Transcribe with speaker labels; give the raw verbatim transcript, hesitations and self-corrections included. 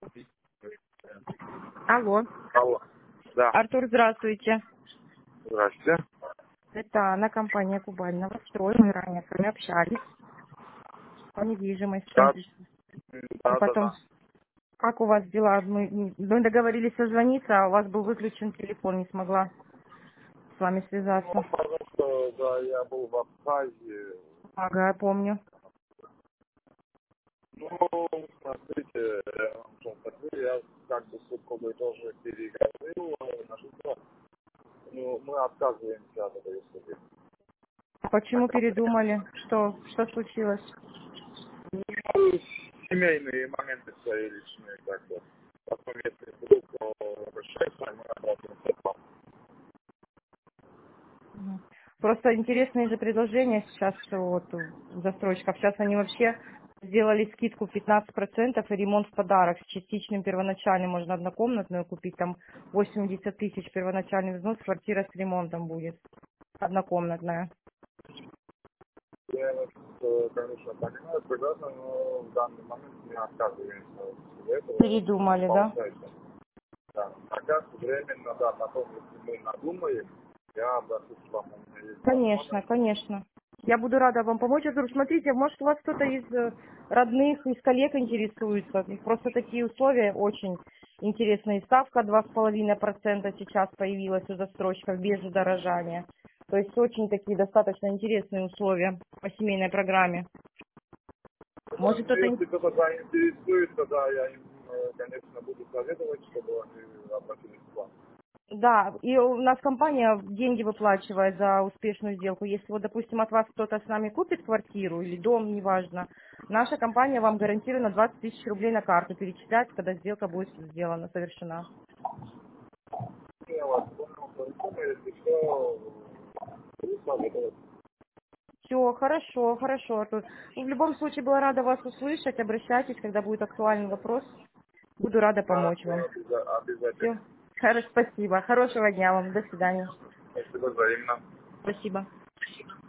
Speaker 1: Алло.
Speaker 2: Алло. Да.
Speaker 1: Артур, здравствуйте.
Speaker 2: Здравствуйте.
Speaker 1: Это Анна, компания Кубань Новострой. Мы ранее с вами общались по недвижимости.
Speaker 2: Да,
Speaker 1: И
Speaker 2: да, да,
Speaker 1: потом,
Speaker 2: да.
Speaker 1: как у вас дела? Мы, мы договорились созвониться, а у вас был выключен телефон, не смогла с вами
Speaker 2: Ну,
Speaker 1: связаться.
Speaker 2: потому что, да, я был в Абхазии.
Speaker 1: Ага, я помню.
Speaker 2: Ну, смотрите, я вам что скажу, я как бы с супругой тоже переговорил э, на что, ну, мы отказываемся от этой услуги.
Speaker 1: А почему передумали? Что, что случилось?
Speaker 2: Ну, семейные моменты свои личные, как бы. Потом, если вдруг э, обращается, мы обратимся к вам.
Speaker 1: Мгм. Просто интересные же предложения сейчас вот у застройщиков. Сейчас они вообще сделали скидку пятнадцать процентов и ремонт в подарок с частичным первоначальным. Можно однокомнатную купить, там восемьдесят тысяч первоначальный взнос, квартира с ремонтом будет. Однокомнатная.
Speaker 2: Я вас, э, конечно, понимаю прекрасно, но в данный момент мы отказываемся от этого.
Speaker 1: Передумали, да?
Speaker 2: Получается. Да. Пока временно, да, потом, если мы надумаем, я обращусь к вам, у меня есть ваш
Speaker 1: Конечно,
Speaker 2: номер.
Speaker 1: конечно. Я буду рада вам помочь. Я говорю, смотрите, может у вас кто-то из э, родных, из коллег интересуется. И просто такие условия очень интересные. Ставка два с половиной процента сейчас появилась у застройщиков без удорожания. То есть очень такие достаточно интересные условия по семейной программе.
Speaker 2: Да,
Speaker 1: Может
Speaker 2: ну,
Speaker 1: кто-то...
Speaker 2: если кто-то заинтересует, тогда я им, э, конечно, буду советовать, чтобы они обратились к вам.
Speaker 1: Да, и у нас компания деньги выплачивает за успешную сделку. Если вот, допустим, от вас кто-то с нами купит квартиру или дом, неважно, наша компания вам гарантированно двадцать тысяч рублей на карту перечисляет, когда сделка будет сделана, совершена.
Speaker 2: Я вас понял, поэтому, если что, буду советовать.
Speaker 1: Все, хорошо, хорошо, Артур. Ну, в любом случае, была рада вас услышать. Обращайтесь, когда будет актуальный вопрос. Буду рада помочь
Speaker 2: Хорошо,
Speaker 1: вам.
Speaker 2: обяза-
Speaker 1: Все,
Speaker 2: обязательно.
Speaker 1: хорошо, спасибо. Хорошего дня вам. До свидания.
Speaker 2: Спасибо взаимно.
Speaker 1: Спасибо.